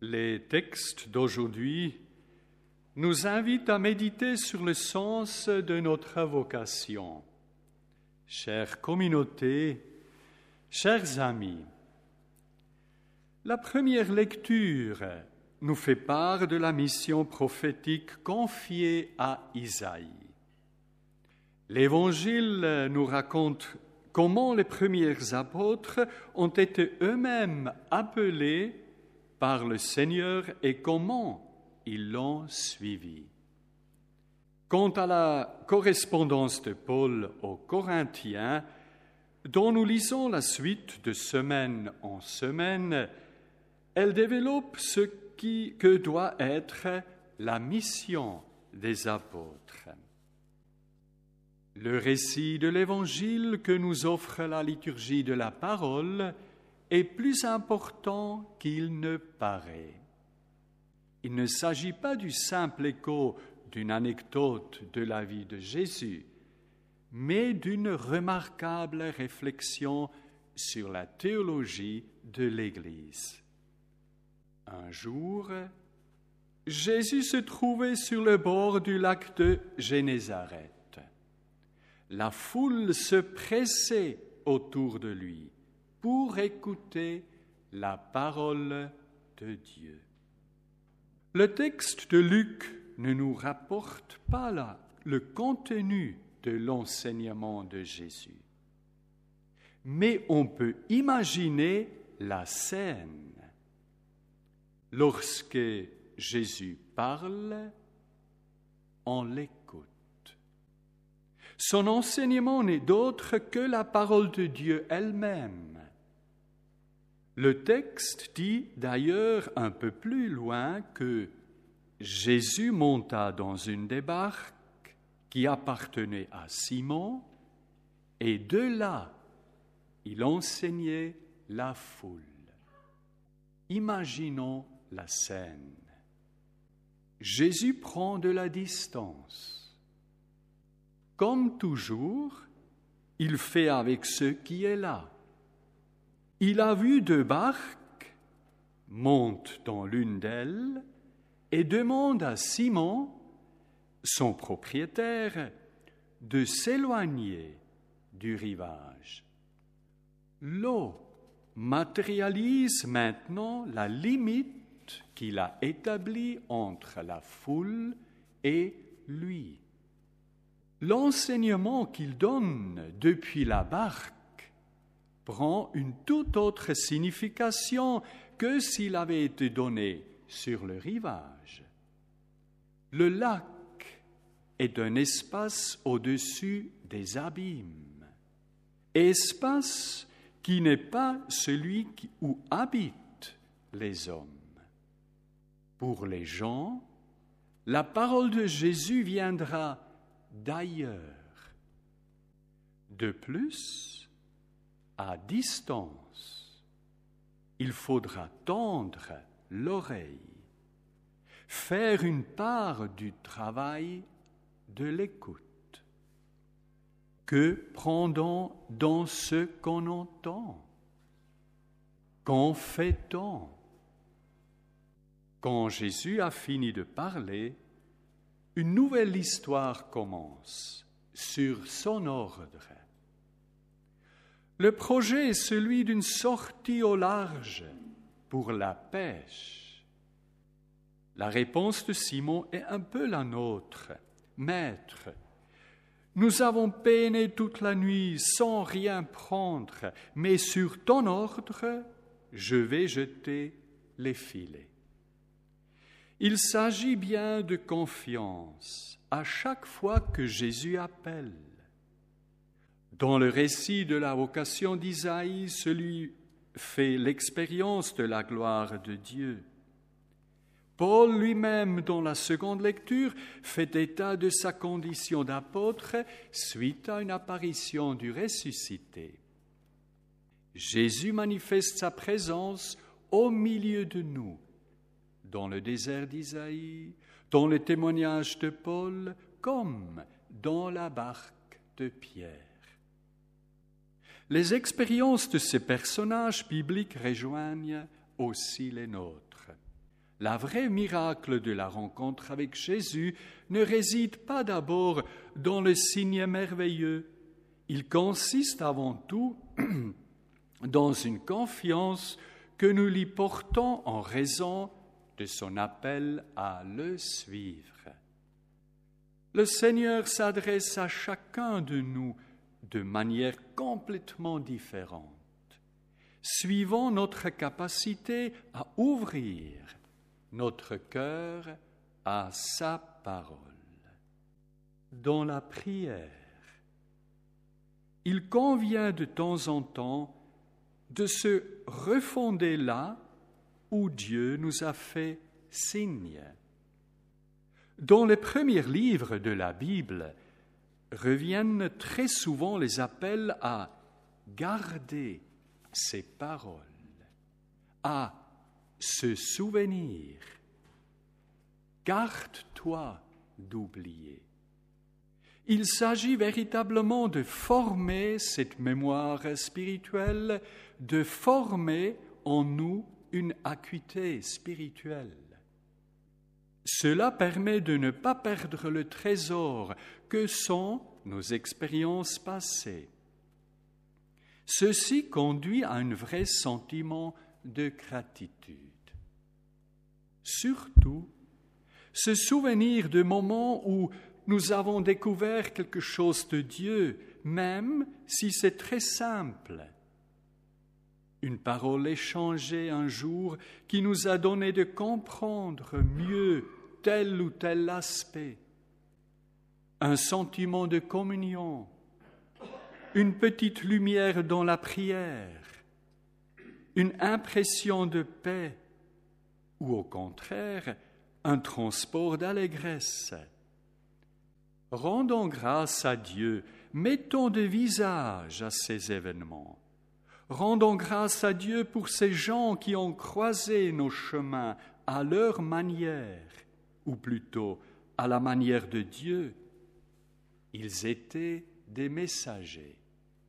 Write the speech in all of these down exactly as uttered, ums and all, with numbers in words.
Les textes d'aujourd'hui nous invitent à méditer sur le sens de notre vocation. Chère communauté, chers amis, la première lecture nous fait part de la mission prophétique confiée à Isaïe. L'Évangile nous raconte comment les premiers apôtres ont été eux-mêmes appelés par le Seigneur et comment ils l'ont suivi. Quant à la correspondance de Paul aux Corinthiens, dont nous lisons la suite de semaine en semaine, elle développe ce qui, que doit être la mission des apôtres. Le récit de l'Évangile que nous offre la liturgie de la parole est plus important qu'il ne paraît. Il ne s'agit pas du simple écho d'une anecdote de la vie de Jésus, mais d'une remarquable réflexion sur la théologie de l'Église. Un jour, Jésus se trouvait sur le bord du lac de Génézareth. La foule se pressait autour de lui pour écouter la parole de Dieu. Le texte de Luc ne nous rapporte pas là le contenu de l'enseignement de Jésus, mais on peut imaginer la scène. Lorsque Jésus parle, on l'écoute. Son enseignement n'est d'autre que la parole de Dieu elle-même. Le texte dit d'ailleurs un peu plus loin que Jésus monta dans une des barques qui appartenait à Simon et de là, il enseignait la foule. Imaginons la scène. Jésus prend de la distance. Comme toujours, il fait avec ce qui est là. Il a vu deux barques, monte dans l'une d'elles et demande à Simon, son propriétaire, de s'éloigner du rivage. L'eau matérialise maintenant la limite qu'il a établie entre la foule et lui. L'enseignement qu'il donne depuis la barque prend une toute autre signification que s'il avait été donné sur le rivage. Le lac est un espace au-dessus des abîmes, espace qui n'est pas celui où habitent les hommes. Pour les gens, la parole de Jésus viendra d'ailleurs. De plus, à distance, il faudra tendre l'oreille, faire une part du travail de l'écoute. Que prend-on dans ce qu'on entend? Qu'en fait-on? Quand Jésus a fini de parler, une nouvelle histoire commence sur son ordre. Le projet est celui d'une sortie au large pour la pêche. La réponse de Simon est un peu la nôtre. Maître, nous avons peiné toute la nuit sans rien prendre, mais sur ton ordre, je vais jeter les filets. Il s'agit bien de confiance à chaque fois que Jésus appelle. Dans le récit de la vocation d'Isaïe, celui fait l'expérience de la gloire de Dieu. Paul lui-même, dans la seconde lecture, fait état de sa condition d'apôtre suite à une apparition du ressuscité. Jésus manifeste sa présence au milieu de nous, dans le désert d'Isaïe, dans le témoignage de Paul, comme dans la barque de Pierre. Les expériences de ces personnages bibliques rejoignent aussi les nôtres. la vraie miracle de la rencontre avec Jésus ne réside pas d'abord dans le signe merveilleux. Il consiste avant tout dans une confiance que nous lui portons en raison de son appel à le suivre. Le Seigneur s'adresse à chacun de nous de manière complètement différente, suivant notre capacité à ouvrir notre cœur à sa parole. Dans la prière, il convient de temps en temps de se refonder là où Dieu nous a fait signe. Dans les premiers livres de la Bible reviennent très souvent les appels à garder ses paroles, à se souvenir. Garde-toi d'oublier. Il s'agit véritablement de former cette mémoire spirituelle, de former en nous une acuité spirituelle. Cela permet de ne pas perdre le trésor que sont nos expériences passées. Ceci conduit à un vrai sentiment de gratitude. Surtout, se souvenir de moments où nous avons découvert quelque chose de Dieu, même si c'est très simple. Une parole échangée un jour qui nous a donné de comprendre mieux tel ou tel aspect. Un sentiment de communion, une petite lumière dans la prière, une impression de paix ou au contraire, un transport d'allégresse. Rendons grâce à Dieu, mettons de visage à ces événements. Rendons grâce à Dieu pour ces gens qui ont croisé nos chemins à leur manière, ou plutôt à la manière de Dieu. Ils étaient des messagers,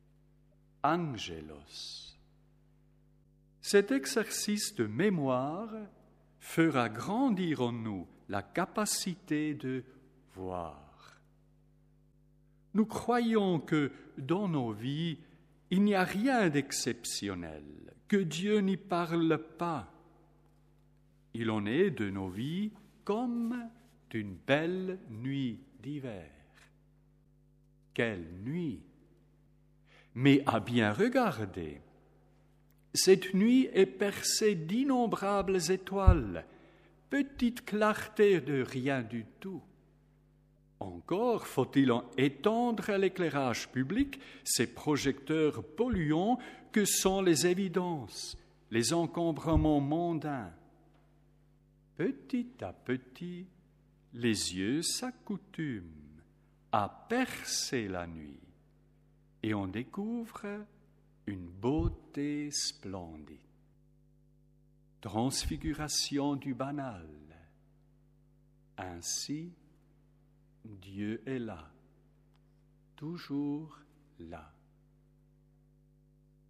angelos. Cet exercice de mémoire fera grandir en nous la capacité de voir. Nous croyons que dans nos vies, il n'y a rien d'exceptionnel, que Dieu n'y parle pas. Il en est de nos vies comme d'une belle nuit d'hiver. Quelle nuit! Mais à bien regarder, cette nuit est percée d'innombrables étoiles, petite clarté de rien du tout. Encore faut-il en étendre à l'éclairage public ces projecteurs polluants que sont les évidences, les encombrements mondains. Petit à petit, les yeux s'accoutument à percer la nuit et on découvre une beauté splendide. Transfiguration du banal. Ainsi, Dieu est là, toujours là.